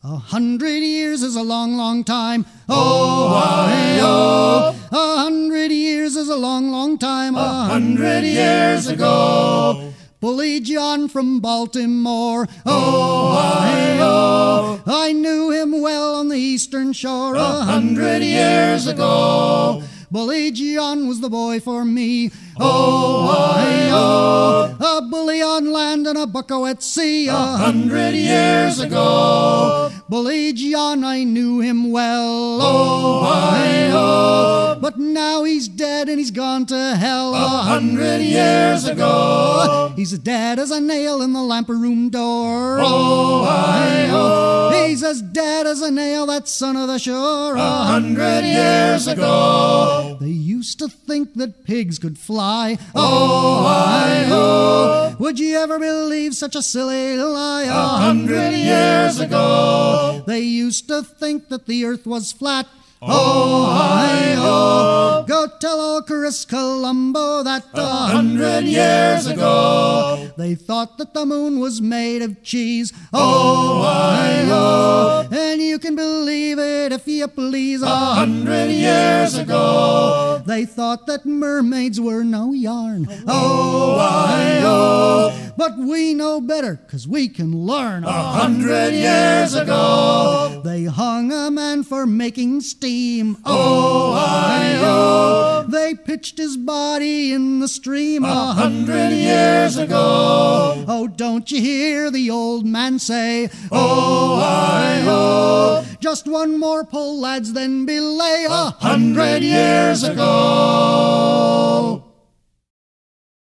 100 years is a long, long time. Oh, 100 years is a long, long time. 100 years ago. Bully John from Baltimore. Oh, I knew him well on the eastern shore. 100 years ago. Bully John was the boy for me. Oh, a bully on land and a bucko at sea. 100 years ago. Bully John, I knew him well. But now he's dead and he's gone to hell. 100 years ago. He's as dead as a nail in the lamper room door. He's as dead as a nail, that son of the shore. 100 years ago. They used to think that pigs could fly. Would you ever believe such a silly lie? 100 years ago. They used to think that the earth was flat. Go tell old Chris Colombo that 100 years ago. They thought that the moon was made of cheese. And you can believe it if you please. 100 years ago. They thought that mermaids were no yarn. But we know better, 'cause we can learn. 100 years ago. They hung a man for making steam. They pitched his body in the stream. 100 years ago. Oh, don't you hear the old man say, just one more pull, lads, then belay. 100 years ago.